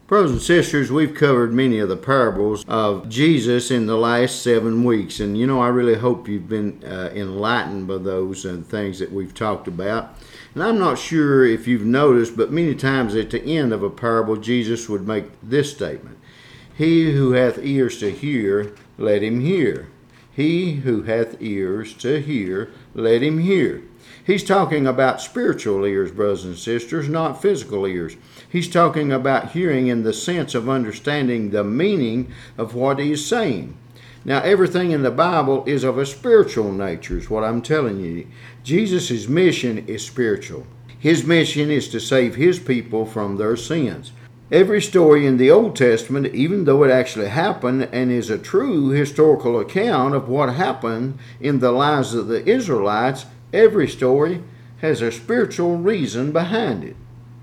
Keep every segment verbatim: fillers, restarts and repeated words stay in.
Brothers and sisters, we've covered many of the parables of Jesus in the last seven weeks. And, you know, I really hope you've been uh, enlightened by those and things that we've talked about. And I'm not sure if you've noticed, but many times at the end of a parable, Jesus would make this statement: "He who hath ears to hear, let him hear. He who hath ears to hear, let him hear." He's talking about spiritual ears, brothers and sisters, not physical ears. He's talking about hearing in the sense of understanding the meaning of what he's saying. Now, everything in the Bible is of a spiritual nature, is what I'm telling you. Jesus' mission is spiritual. His mission is to save his people from their sins. Every story in the Old Testament, even though it actually happened and is a true historical account of what happened in the lives of the Israelites, every story has a spiritual reason behind it.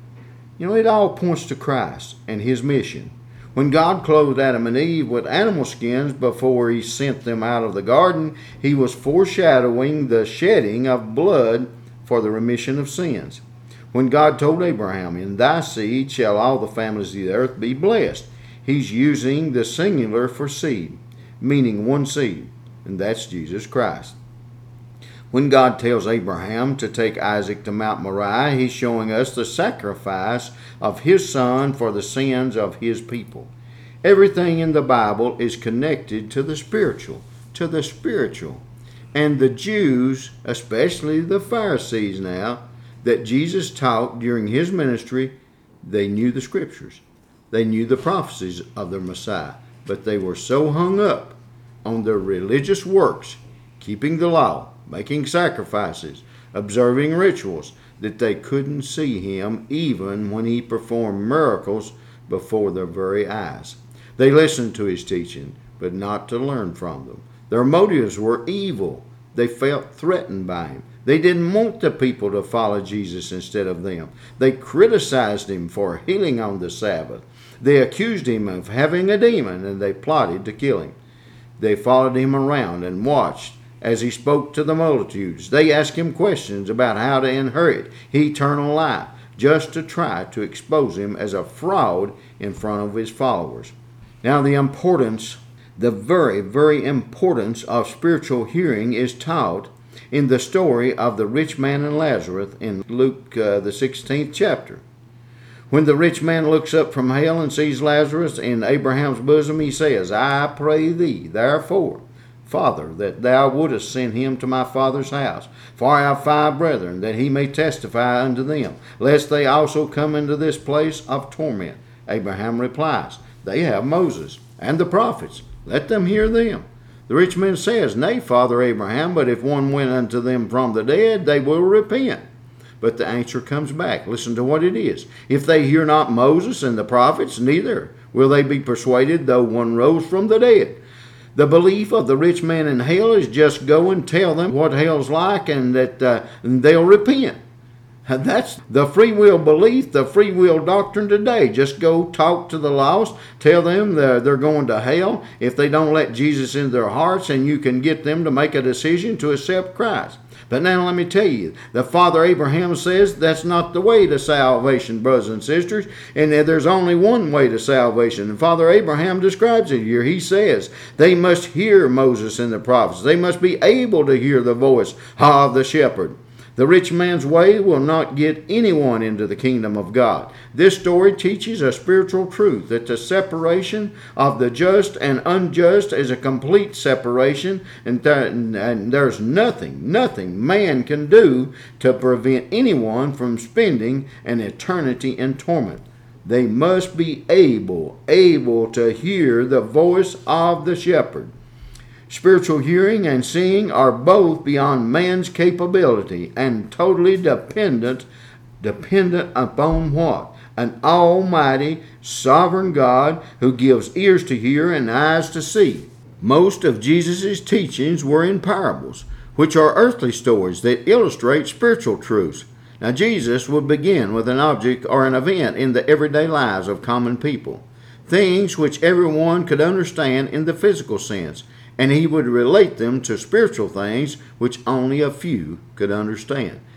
You know, it all points to Christ and his mission. When God clothed Adam and Eve with animal skins before he sent them out of the garden, he was foreshadowing the shedding of blood for the remission of sins. When God told Abraham, "In thy seed shall all the families of the earth be blessed," he's using the singular for seed, meaning one seed, and that's Jesus Christ. When God tells Abraham to take Isaac to Mount Moriah, he's showing us the sacrifice of his son for the sins of his people. Everything in the Bible is connected to the spiritual, to the spiritual. And the Jews, especially the Pharisees now, that Jesus taught during his ministry, they knew the scriptures. They knew the prophecies of their Messiah. But they were so hung up on their religious works, keeping the law, making sacrifices, observing rituals, that they couldn't see him even when he performed miracles before their very eyes. They listened to his teaching, but not to learn from them. Their motives were evil. They felt threatened by him. They didn't want the people to follow Jesus instead of them. They criticized him for healing on the Sabbath. They accused him of having a demon, and they plotted to kill him. They followed him around and watched as he spoke to the multitudes. They asked him questions about how to inherit eternal life, just to try to expose him as a fraud in front of his followers. Now, the importance, the very, very importance of spiritual hearing is taught in the story of the rich man and Lazarus in Luke, uh, the sixteenth chapter. When the rich man looks up from hell and sees Lazarus in Abraham's bosom, he says, "I pray thee, therefore, Father, that thou wouldest send him to my father's house. For I have five brethren, that he may testify unto them, lest they also come into this place of torment." Abraham replies, "They have Moses and the prophets. Let them hear them." The rich man says, "Nay, Father Abraham, but if one went unto them from the dead, they will repent." But the answer comes back. Listen to what it is. "If they hear not Moses and the prophets, neither will they be persuaded, though one rose from the dead." The belief of the rich man in hell is just go and tell them what hell's like, and that uh, they'll repent. That's the free will belief, the free will doctrine today. Just go talk to the lost, tell them they're, they're going to hell if they don't let Jesus into their hearts, and you can get them to make a decision to accept Christ. But now let me tell you, the Father Abraham says that's not the way to salvation, brothers and sisters, and that there's only one way to salvation. And Father Abraham describes it here. He says they must hear Moses and the prophets. They must be able to hear the voice of the shepherd. The rich man's way will not get anyone into the kingdom of God. This story teaches a spiritual truth, that the separation of the just and unjust is a complete separation, and, th- and there's nothing, nothing man can do to prevent anyone from spending an eternity in torment. They must be able, able to hear the voice of the shepherd. Spiritual hearing and seeing are both beyond man's capability and totally dependent, dependent upon what? An almighty, sovereign God who gives ears to hear and eyes to see. Most of Jesus' teachings were in parables, which are earthly stories that illustrate spiritual truths. Now, Jesus would begin with an object or an event in the everyday lives of common people, things which everyone could understand in the physical sense, and he would relate them to spiritual things which only a few could understand.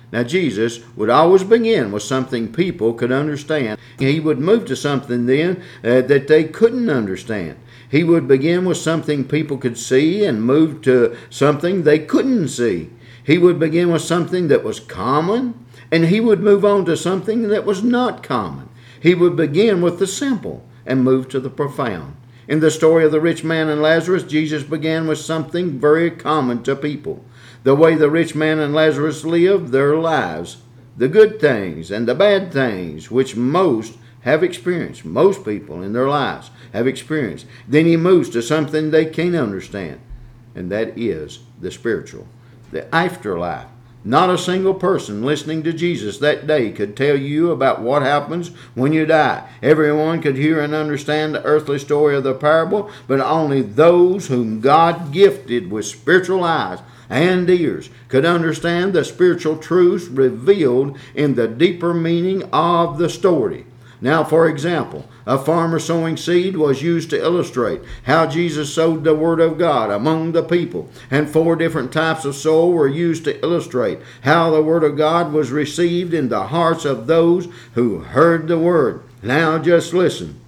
Now, Jesus would always begin with something people could understand. He would move to something then uh, that they couldn't understand. He would begin with something people could see and move to something they couldn't see. He would begin with something that was common, and he would move on to something that was not common. He would begin with the simple and move to the profound. In the story of the rich man and Lazarus, Jesus began with something very common to people. The way the rich man and Lazarus lived their lives, the good things and the bad things, which most have experienced, most people in their lives have experienced. Then he moves to something they can't understand, and that is the spiritual, the afterlife. Not a single person listening to Jesus that day could tell you about what happens when you die. Everyone could hear and understand the earthly story of the parable, but only those whom God gifted with spiritual eyes and ears could understand the spiritual truths revealed in the deeper meaning of the story. Now, for example, a farmer sowing seed was used to illustrate how Jesus sowed the Word of God among the people, and four different types of soil were used to illustrate how the Word of God was received in the hearts of those who heard the Word. Now, just listen.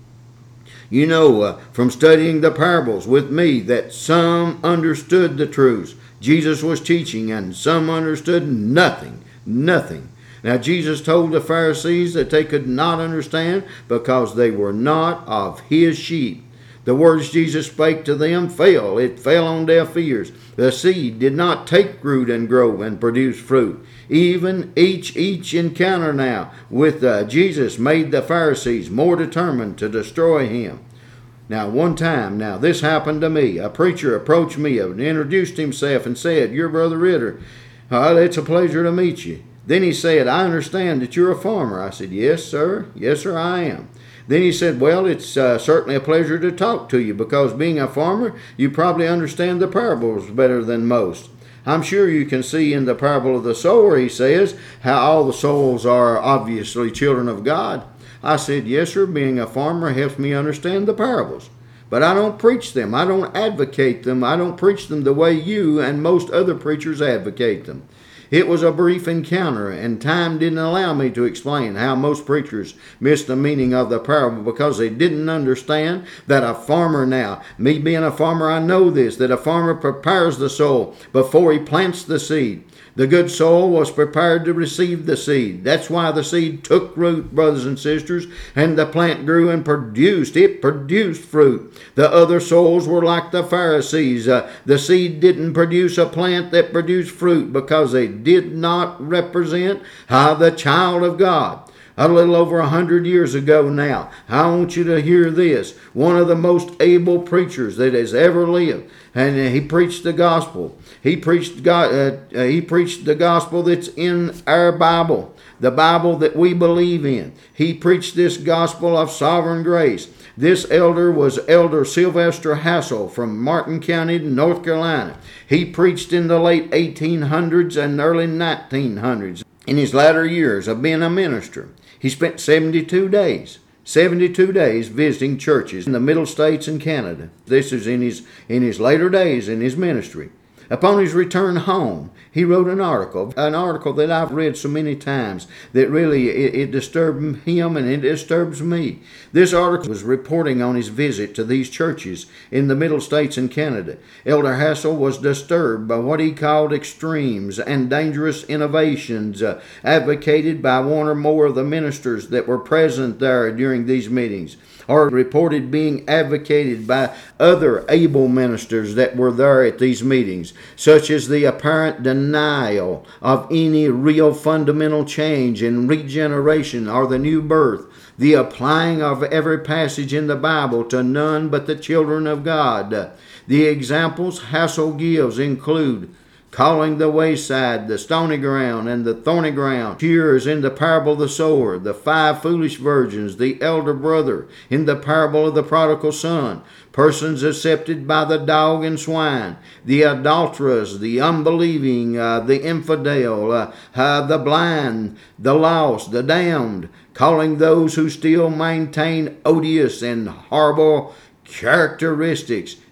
You know uh, from studying the parables with me that some understood the truths Jesus was teaching, and some understood nothing, nothing. Now, Jesus told the Pharisees that they could not understand because they were not of his sheep. The words Jesus spake to them fell. It fell on deaf ears. The seed did not take root and grow and produce fruit. Even each each encounter now with uh, Jesus made the Pharisees more determined to destroy him. Now, one time, now this happened to me. A preacher approached me and introduced himself and said, "You're Brother Ritter. Uh, it's a pleasure to meet you." Then he said, "I understand that you're a farmer." I said, "Yes, sir. Yes, sir, I am." Then he said, "Well, it's uh, certainly a pleasure to talk to you because being a farmer, you probably understand the parables better than most. I'm sure you can see in the parable of the sower," he says, "how all the souls are obviously children of God." I said, "Yes, sir, being a farmer helps me understand the parables. But I don't preach them. I don't advocate them. I don't preach them the way you and most other preachers advocate them." It was a brief encounter, and time didn't allow me to explain how most preachers missed the meaning of the parable because they didn't understand that a farmer now, me being a farmer, I know this, that a farmer prepares the soil before he plants the seed. The good soil was prepared to receive the seed. That's why the seed took root, brothers and sisters, and the plant grew and produced. It produced fruit. The other souls were like the Pharisees. Uh, the seed didn't produce a plant that produced fruit because they did not represent uh, the child of God. A little over a hundred years ago now, I want you to hear this. One of the most able preachers that has ever lived, and he preached the gospel. He preached God. Uh, he preached the gospel that's in our Bible, the Bible that we believe in. He preached this gospel of sovereign grace. This elder was Elder Sylvester Hassel from Martin County, North Carolina. He preached in the late eighteen hundreds and early nineteen hundreds. In his latter years of being a minister, he spent seventy-two days, seventy-two days visiting churches in the Middle States and Canada. This is in his, in his later days in his ministry. Upon his return home, he wrote an article, an article that I've read so many times that really it, it disturbed him and it disturbs me. This article was reporting on his visit to these churches in the Middle States and Canada. Elder Hassel was disturbed by what he called extremes and dangerous innovations uh, advocated by one or more of the ministers that were present there during these meetings, or reported being advocated by other able ministers that were there at these meetings, such as the apparent denial of any real fundamental change in regeneration or the new birth, the applying of every passage in the Bible to none but the children of God. The examples Hassel gives include calling the wayside the stony ground and the thorny ground, tears in the parable of the sower, the five foolish virgins, the elder brother in the parable of the prodigal son, persons accepted by the dog and swine, the adulterous, the unbelieving, uh, the infidel, uh, uh, the blind, the lost, the damned, calling those who still maintain odious and horrible characteristics,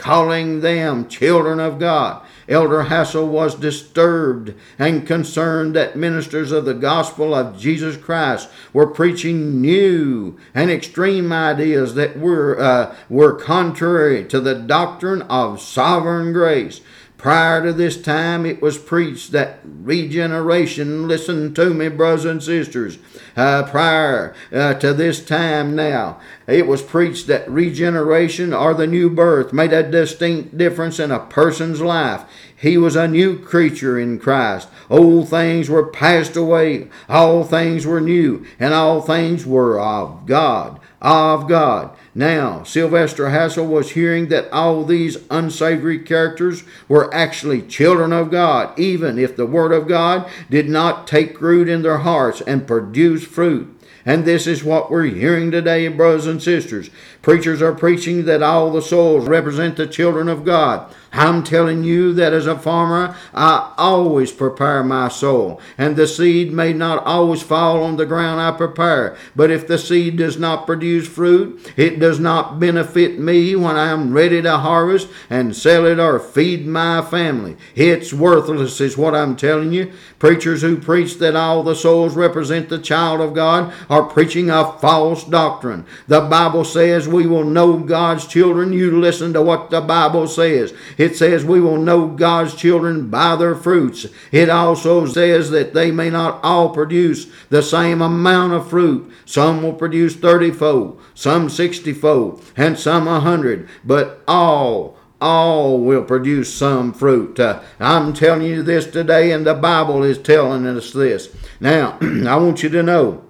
calling them children of God. Elder Hassel was disturbed and concerned that ministers of the gospel of Jesus Christ were preaching new and extreme ideas that were, uh, were contrary to the doctrine of sovereign grace. Prior to this time, it was preached that regeneration, listen to me, brothers and sisters, uh, prior uh, to this time now, it was preached that regeneration or the new birth made a distinct difference in a person's life. He was a new creature in Christ. Old things were passed away, all things were new, and all things were of God, of God. Now, Sylvester Hassel was hearing that all these unsavory characters were actually children of God, even if the Word of God did not take root in their hearts and produce fruit. And this is what we're hearing today, brothers and sisters. Preachers are preaching that all the souls represent the children of God. I'm telling you that as a farmer, I always prepare my soil, and the seed may not always fall on the ground I prepare. But if the seed does not produce fruit, it does not benefit me when I am ready to harvest and sell it or feed my family. It's worthless is what I'm telling you. Preachers who preach that all the souls represent the child of God are preaching a false doctrine. The Bible says we will know God's children. You listen to what the Bible says. It says we will know God's children by their fruits. It also says that they may not all produce the same amount of fruit. Some will produce thirty-fold, some sixty-fold, and some a hundred, but all all will produce some fruit. Uh, I'm telling you this today, and the Bible is telling us this. Now, I want you to know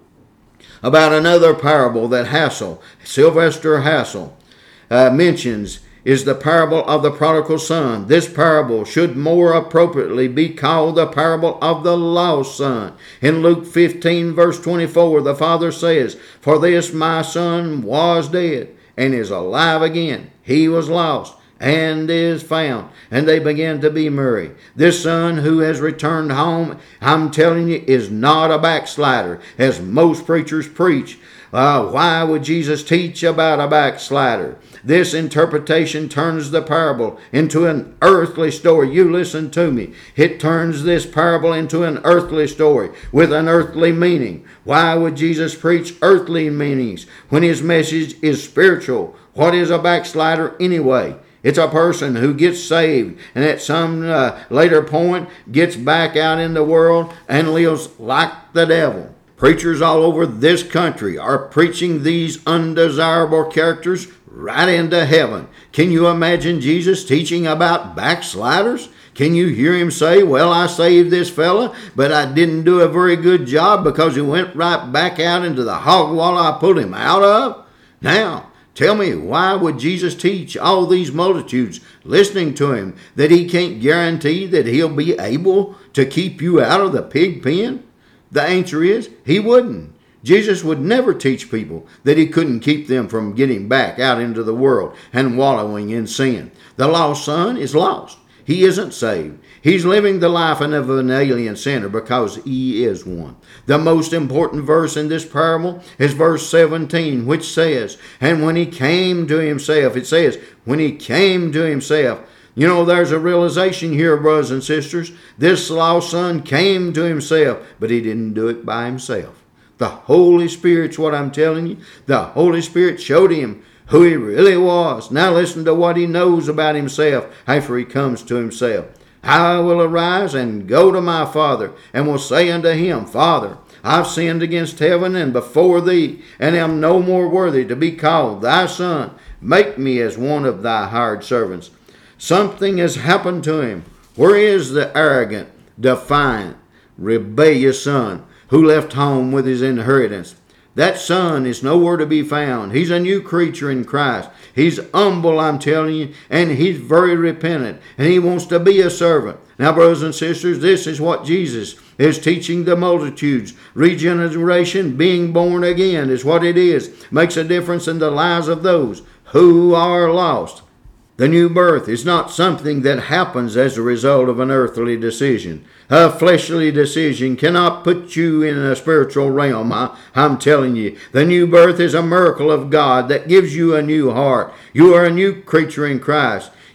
about another parable that Hassel, Sylvester Hassel, uh, mentions is the parable of the prodigal son. This parable should more appropriately be called the parable of the lost son. In Luke fifteen, verse twenty-four, the Father says, "For this my son was dead and is alive again. He was lost and is found." And they began to be merry. This son who has returned home, I'm telling you, is not a backslider, as most preachers preach. Uh, why would Jesus teach about a backslider? This interpretation turns the parable into an earthly story. You listen to me. It turns this parable into an earthly story with an earthly meaning. Why would Jesus preach earthly meanings when his message is spiritual? What is a backslider anyway? It's a person who gets saved and at some uh, later point gets back out in the world and lives like the devil. Preachers all over this country are preaching these undesirable characters right into heaven. Can you imagine Jesus teaching about backsliders? Can you hear him say, "Well, I saved this fella, but I didn't do a very good job because he went right back out into the hog wall I pulled him out of"? Now, tell me, why would Jesus teach all these multitudes listening to him that he can't guarantee that he'll be able to keep you out of the pig pen? The answer is, he wouldn't. Jesus would never teach people that he couldn't keep them from getting back out into the world and wallowing in sin. The lost son is lost. He isn't saved. He's living the life of an alien sinner because he is one. The most important verse in this parable is verse seventeen, which says, "And when he came to himself," it says, when he came to himself. You know, there's a realization here, brothers and sisters. This lost son came to himself, but he didn't do it by himself. The Holy Spirit's what I'm telling you. The Holy Spirit showed him who he really was. Now listen to what he knows about himself after he comes to himself. "I will arise and go to my father, and will say unto him, Father, I've sinned against heaven and before thee, and am no more worthy to be called thy son. Make me as one of thy hired servants." Something has happened to him. Where is the arrogant, defiant, rebellious son who left home with his inheritance? That son is nowhere to be found. He's a new creature in Christ. He's humble, I'm telling you, and he's very repentant, and he wants to be a servant. Now, brothers and sisters, this is what Jesus is teaching the multitudes. Regeneration, being born again, is what it is. Makes a difference in the lives of those who are lost. The new birth is not something that happens as a result of an earthly decision. A fleshly decision cannot put you in a spiritual realm. I, I'm telling you, the new birth is a miracle of God that gives you a new heart. You are a new creature in Christ.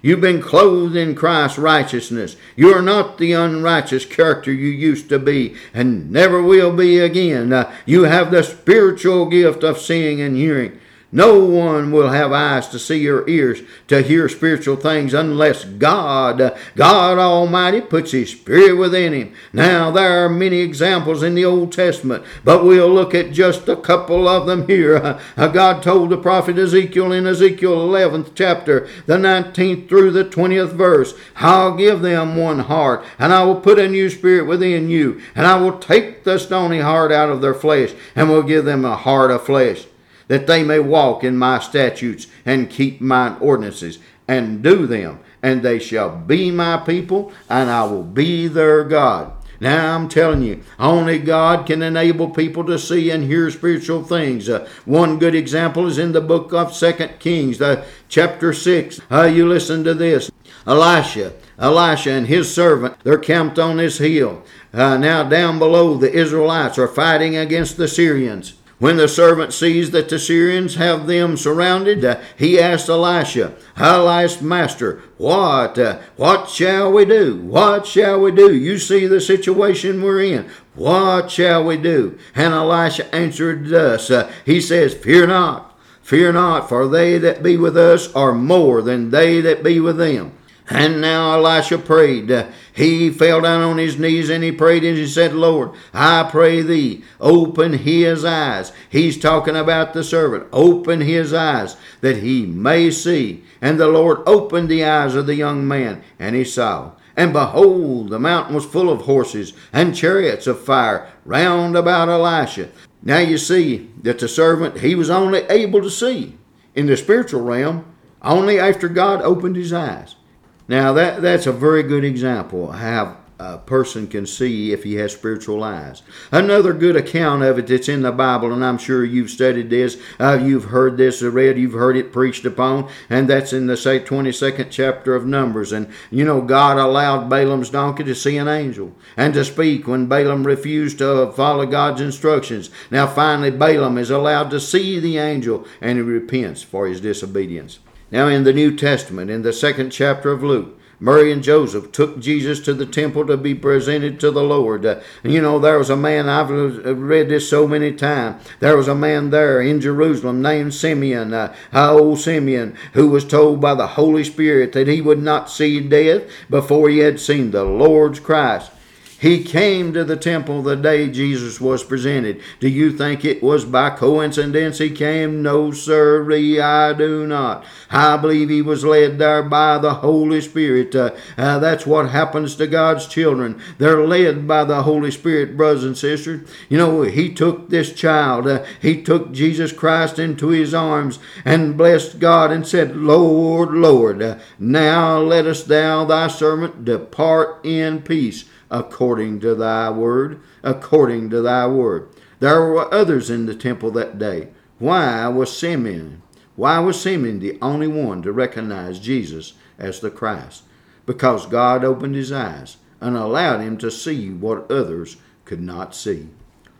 You've been clothed in Christ's righteousness. You are not the unrighteous character you used to be and never will be again. Uh, you have the spiritual gift of seeing and hearing. No one will have eyes to see or ears to hear spiritual things unless God, God Almighty, puts His Spirit within him. Now, there are many examples in the Old Testament, but we'll look at just a couple of them here. Uh, God told the prophet Ezekiel in Ezekiel eleventh chapter, the nineteenth through the twentieth verse, I'll give them one heart, and I will put a new spirit within you, and I will take the stony heart out of their flesh, and will give them a heart of flesh, that they may walk in my statutes and keep mine ordinances and do them. And they shall be my people, and I will be their God. Now I'm telling you, only God can enable people to see and hear spiritual things. Uh, one good example is in the book of Second Kings, uh, chapter six. Uh, you listen to this. Elisha, Elisha and his servant, they're camped on this hill. Uh, now down below, the Israelites are fighting against the Syrians. When the servant sees that the Syrians have them surrounded, uh, he asked Elisha, Elisha, master, what, uh, what shall we do? What shall we do? You see the situation we're in. What shall we do? And Elisha answered thus, uh, he says, Fear not, fear not, for they that be with us are more than they that be with them. And now Elisha prayed. Uh, he fell down on his knees and he prayed and he said, Lord, I pray thee, open his eyes. He's talking about the servant. Open his eyes that he may see. And the Lord opened the eyes of the young man, and he saw. And behold, the mountain was full of horses and chariots of fire round about Elisha. Now you see that the servant, he was only able to see in the spiritual realm only after God opened his eyes. Now, that, that's a very good example of how a person can see if he has spiritual eyes. Another good account of it that's in the Bible, and I'm sure you've studied this, uh, you've heard this read, you've heard it preached upon, and that's in the say twenty-second chapter of Numbers. And, you know, God allowed Balaam's donkey to see an angel and to speak when Balaam refused to follow God's instructions. Now, finally, Balaam is allowed to see the angel, and he repents for his disobedience. Now in the New Testament, in the second chapter of Luke, Mary and Joseph took Jesus to the temple to be presented to the Lord. Uh, you know, there was a man, I've read this so many times, there was a man there in Jerusalem named Simeon, uh, old Simeon, who was told by the Holy Spirit that he would not see death before he had seen the Lord's Christ. He came to the temple the day Jesus was presented. Do you think it was by coincidence he came? No, sirree, I do not. I believe he was led there by the Holy Spirit. Uh, uh, that's what happens to God's children. They're led by the Holy Spirit, brothers and sisters. You know, he took this child. Uh, he took Jesus Christ into his arms and blessed God and said, Lord, Lord, uh, now lettest thou thy servant depart in peace, according to thy word, according to thy word. There were others in the temple that day. Why was Simeon, why was Simeon the only one to recognize Jesus as the Christ? Because God opened his eyes and allowed him to see what others could not see.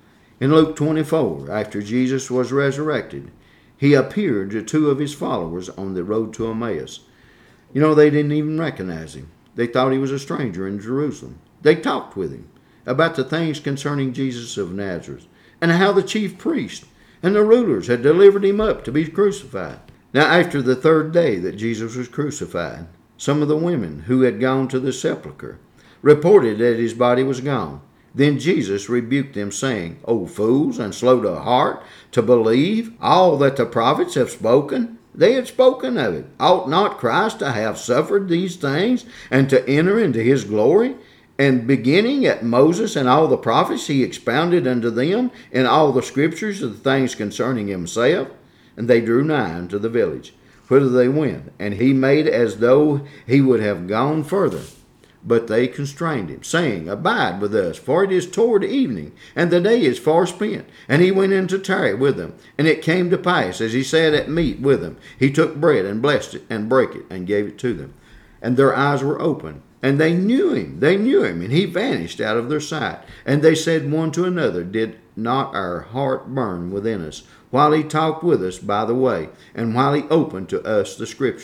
In Luke twenty-four, after Jesus was resurrected, he appeared to two of his followers on the road to Emmaus. You know, they didn't even recognize him. They thought he was a stranger in Jerusalem. They talked with him about the things concerning Jesus of Nazareth and how the chief priest and the rulers had delivered him up to be crucified. Now, after the third day that Jesus was crucified, some of the women who had gone to the sepulchre reported that his body was gone. Then Jesus rebuked them, saying, O fools, and slow to heart to believe all that the prophets have spoken? They had spoken of it. Ought not Christ to have suffered these things and to enter into his glory? And beginning at Moses and all the prophets, he expounded unto them in all the scriptures of the things concerning himself. And they drew nigh unto the village, whither they went. And he made as though he would have gone further. But they constrained him, saying, Abide with us, for it is toward evening, and the day is far spent. And he went in to tarry with them. And it came to pass, as he sat at meat with them, he took bread and blessed it, and brake it, and gave it to them. And their eyes were opened. And they knew him, they knew him, and he vanished out of their sight. And they said one to another, Did not our heart burn within us, while he talked with us by the way, and while he opened to us the scriptures?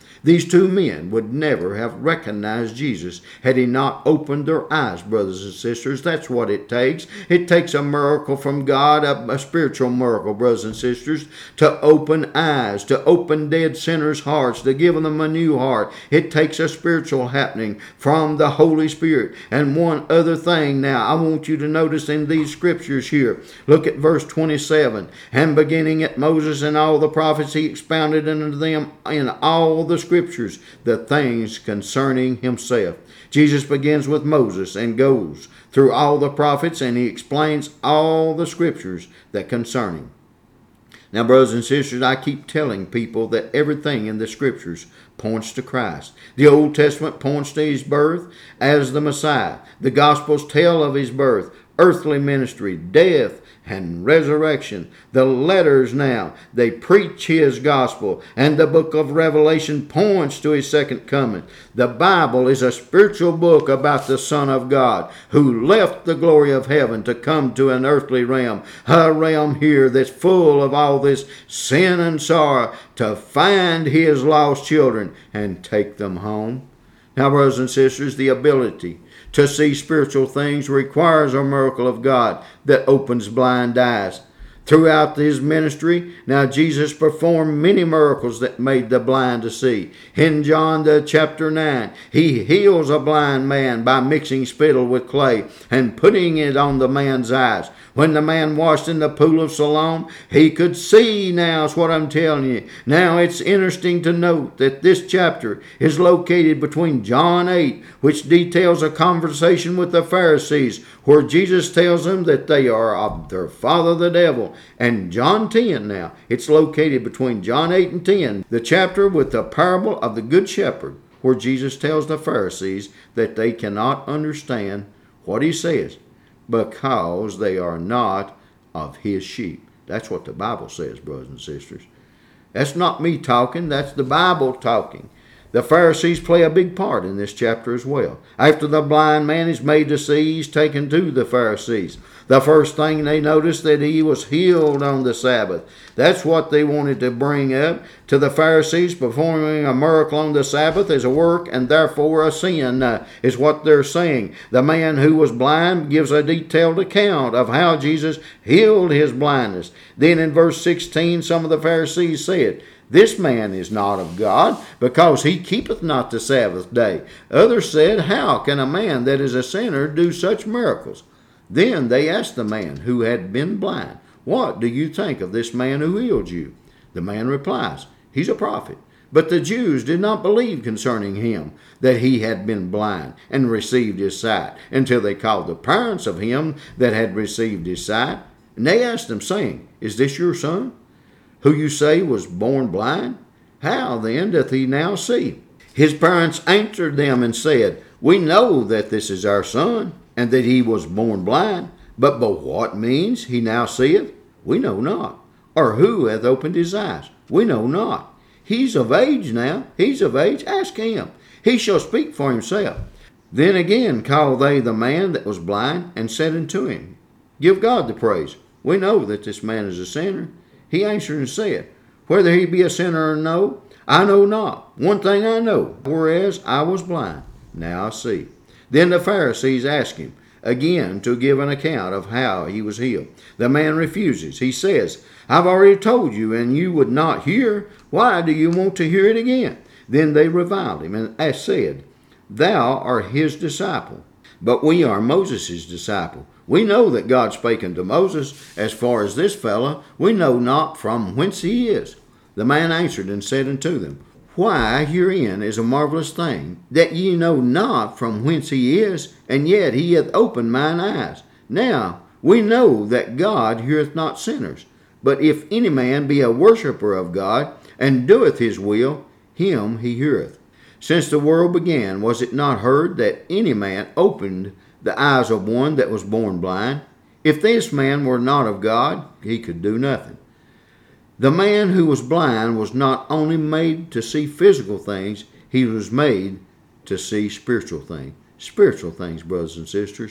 These two men would never have recognized Jesus had he not opened their eyes, brothers and sisters. That's what it takes. It takes a miracle from God, a, a spiritual miracle, brothers and sisters, to open eyes, to open dead sinners' hearts, to give them a new heart. It takes a spiritual happening from the Holy Spirit. And one other thing now, I want you to notice in these scriptures here. Look at verse twenty-seven. And beginning at Moses and all the prophets, he expounded unto them in all the scriptures Scriptures, the things concerning himself. Jesus begins with Moses and goes through all the prophets, and he explains all the scriptures that concern him. Now, brothers and sisters, I keep telling people that everything in the scriptures points to Christ. The Old Testament points to his birth as the Messiah. The Gospels tell of his birth, earthly ministry, death, and resurrection. The letters now, they preach his gospel, and the book of Revelation points to his second coming. The Bible is a spiritual book about the Son of God who left the glory of heaven to come to an earthly realm, a realm here that's full of all this sin and sorrow, to find his lost children and take them home. Now, brothers and sisters, the ability to see spiritual things requires a miracle of God that opens blind eyes. Throughout his ministry, now Jesus performed many miracles that made the blind to see. In John the chapter nine, he heals a blind man by mixing spittle with clay and putting it on the man's eyes. When the man washed in the pool of Siloam, he could see now, is what I'm telling you. Now it's interesting to note that this chapter is located between John eight, which details a conversation with the Pharisees, where Jesus tells them that they are of their father the devil. And John ten now, it's located between John eight and ten, the chapter with the parable of the Good Shepherd, where Jesus tells the Pharisees that they cannot understand what he says, because they are not of his sheep. That's what the Bible says, brothers and sisters. That's not me talking, that's the Bible talking. The Pharisees play a big part in this chapter as well. After the blind man is made to see, he's taken to the Pharisees. The first thing they noticed that he was healed on the Sabbath. That's what they wanted to bring up to the Pharisees. Performing a miracle on the Sabbath is a work and therefore a sin, uh, is what they're saying. The man who was blind gives a detailed account of how Jesus healed his blindness. Then in verse sixteen, some of the Pharisees said, "This man is not of God, because he keepeth not the Sabbath day." Others said, "How can a man that is a sinner do such miracles?" Then they asked the man who had been blind, "What do you think of this man who healed you?" The man replies, "He's a prophet." But the Jews did not believe concerning him that he had been blind and received his sight, until they called the parents of him that had received his sight. And they asked him, saying, "Is this your son, who you say was born blind? How then doth he now see?" His parents answered them and said, "We know that this is our son, and that he was born blind. But by what means he now seeth, we know not. Or who hath opened his eyes, we know not. He's of age now, he's of age, ask him. He shall speak for himself." Then again called they the man that was blind, and said unto him, "Give God the praise. We know that this man is a sinner." He answered and said, "Whether he be a sinner or no, I know not. One thing I know, whereas I was blind, now I see." Then the Pharisees asked him again to give an account of how he was healed. The man refuses. He says, "I've already told you, and you would not hear. Why do you want to hear it again?" Then they reviled him and said, "Thou art his disciple, but we are Moses' disciple. We know that God spake unto Moses. As far as this fellow, we know not from whence he is." The man answered and said unto them, "Why, herein is a marvelous thing, that ye know not from whence he is, and yet he hath opened mine eyes. Now we know that God heareth not sinners, but if any man be a worshipper of God, and doeth his will, him he heareth. Since the world began, was it not heard that any man opened the eyes of one that was born blind? If this man were not of God, he could do nothing." The man who was blind was not only made to see physical things, he was made to see spiritual things. Spiritual things, brothers and sisters.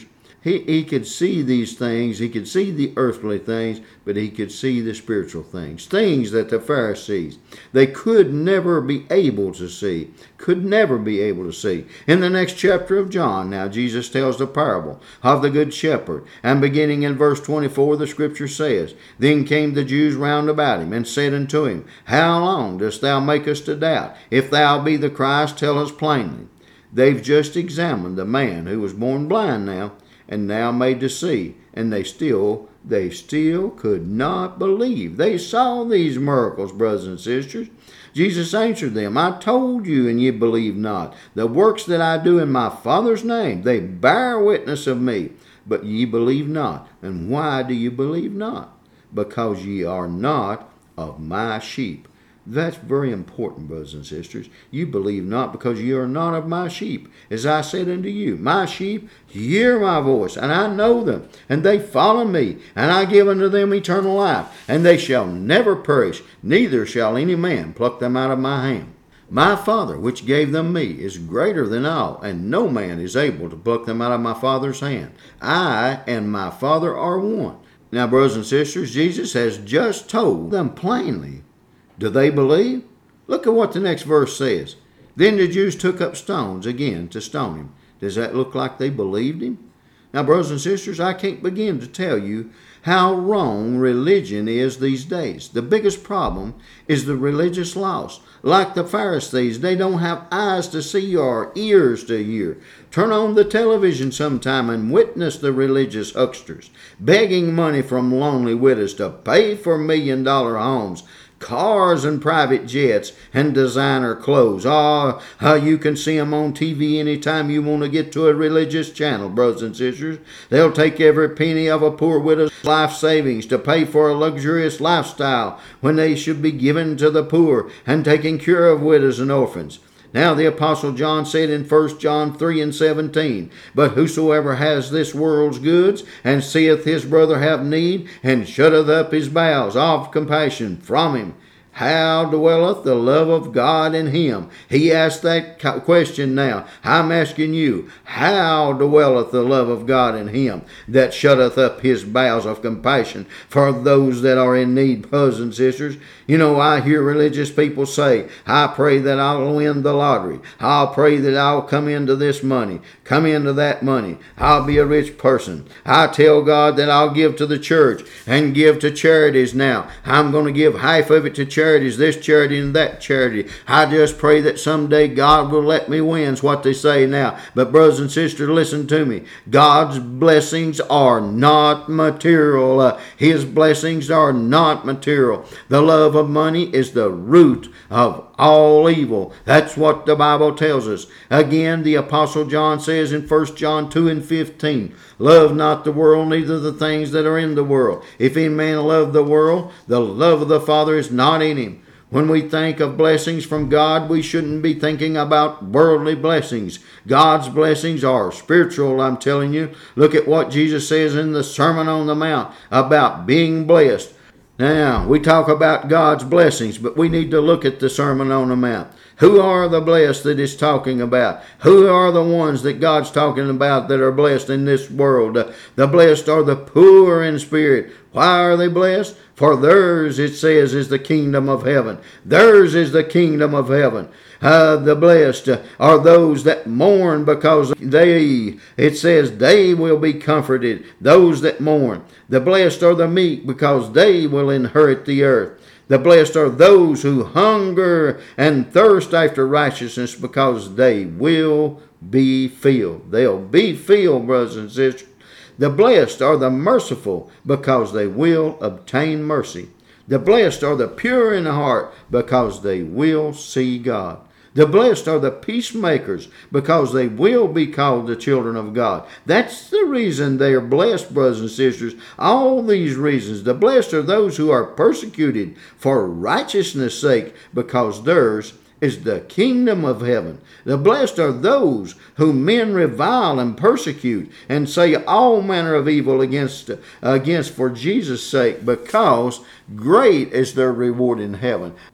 He, he could see these things. He could see the earthly things, but he could see the spiritual things. Things that the Pharisees, they could never be able to see. Could never be able to see. In the next chapter of John, now Jesus tells the parable of the good shepherd. And beginning in verse twenty-four, the scripture says, Then came the Jews round about him, and said unto him, How long dost thou make us to doubt? If thou be the Christ, tell us plainly. They've just examined the man who was born blind now, and now made to see, and they still, they still could not believe. They saw these miracles, brothers and sisters. Jesus answered them, I told you, and ye believe not. The works that I do in my Father's name, they bear witness of me, but ye believe not. And why do you believe not? Because ye are not of my sheep. That's very important, brothers and sisters. You believe not because you are not of my sheep. As I said unto you, my sheep hear my voice, and I know them, and they follow me, and I give unto them eternal life, and they shall never perish, neither shall any man pluck them out of my hand. My Father, which gave them me, is greater than all, and no man is able to pluck them out of my Father's hand. I and my Father are one. Now, brothers and sisters, Jesus has just told them plainly. Do they believe? Look at what the next verse says. Then the Jews took up stones again to stone him. Does that look like they believed him? Now, brothers and sisters, I can't begin to tell you how wrong religion is these days. The biggest problem is the religious loss. Like the Pharisees, they don't have eyes to see or ears to hear. Turn on the television sometime and witness the religious hucksters begging money from lonely widows to pay for million-dollar homes, cars and private jets and designer clothes. Ah, how you can see them on T V anytime you want to get to a religious channel, brothers and sisters. They'll take every penny of a poor widow's life savings to pay for a luxurious lifestyle when they should be given to the poor and taking care of widows and orphans. Now the Apostle John said in First John three and seventeen, But whosoever has this world's goods, and seeth his brother have need, and shutteth up his bowels of compassion from him, how dwelleth the love of God in him? He asked that question now. I'm asking you, how dwelleth the love of God in him that shutteth up his bowels of compassion for those that are in need, brothers and sisters? You know, I hear religious people say, I pray that I'll win the lottery. I'll pray that I'll come into this money, come into that money. I'll be a rich person. I tell God that I'll give to the church and give to charities now. I'm going to give half of it to charities, this charity and that charity. I just pray that someday God will let me win, is what they say now. But brothers and sisters, listen to me. God's blessings are not material. Uh, His blessings are not material. The love of money is the root of all evil. That's what the Bible tells us. Again, the Apostle John says in First John two and fifteen, Love not the world, neither the things that are in the world. If any man love the world, the love of the Father is not in him. When we think of blessings from God, we shouldn't be thinking about worldly blessings. God's blessings are spiritual, I'm telling you. Look at what Jesus says in the Sermon on the Mount about being blessed. Now, we talk about God's blessings, but we need to look at the Sermon on the Mount. Who are the blessed that it's talking about? Who are the ones that God's talking about that are blessed in this world? The blessed are the poor in spirit. Why are they blessed? For theirs, it says, is the kingdom of heaven. Theirs is the kingdom of heaven. Uh, the blessed are those that mourn, because they, it says, they will be comforted. Those that mourn. The blessed are the meek, because they will inherit the earth. The blessed are those who hunger and thirst after righteousness, because they will be filled. They'll be filled, brothers and sisters. The blessed are the merciful, because they will obtain mercy. The blessed are the pure in heart, because they will see God. The blessed are the peacemakers, because they will be called the children of God. That's the reason they are blessed, brothers and sisters. All these reasons. The blessed are those who are persecuted for righteousness' sake, because theirs is the kingdom of heaven. The blessed are those whom men revile and persecute and say all manner of evil against, against for Jesus' sake, because great is their reward in heaven.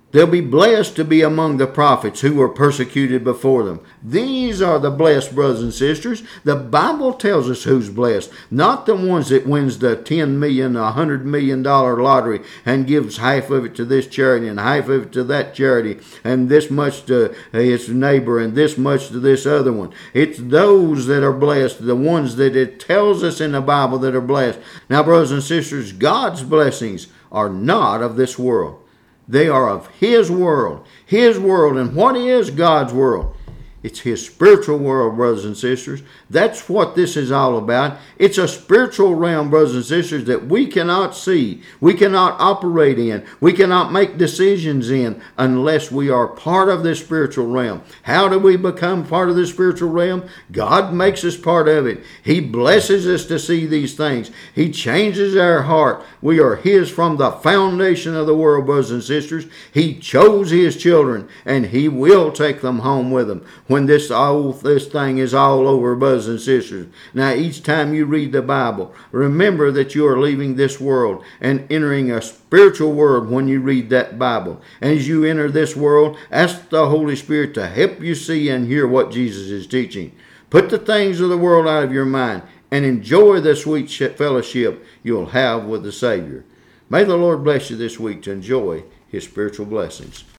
They'll be blessed to be among the prophets who were persecuted before them. These are the blessed, brothers and sisters. The Bible tells us who's blessed, not the ones that wins the ten million dollars, one hundred million dollars lottery and gives half of it to this charity and half of it to that charity and this much to his neighbor and this much to this other one. It's those that are blessed, the ones that it tells us in the Bible that are blessed. Now, brothers and sisters, God's blessings are not of this world. They are of His world. His world. And what is God's world? It's His spiritual world, brothers and sisters. That's what this is all about. It's a spiritual realm, brothers and sisters, that we cannot see. We cannot operate in. We cannot make decisions in unless we are part of this spiritual realm. How do we become part of this spiritual realm? God makes us part of it. He blesses us to see these things. He changes our heart. We are His from the foundation of the world, brothers and sisters. He chose His children, and He will take them home with Him when this all this thing is all over, brothers and sisters. Now, each time you read the Bible, remember that you are leaving this world and entering a spiritual world when you read that Bible. And as you enter this world, ask the Holy Spirit to help you see and hear what Jesus is teaching. Put the things of the world out of your mind and enjoy the sweet fellowship you'll have with the Savior. May the Lord bless you this week to enjoy His spiritual blessings.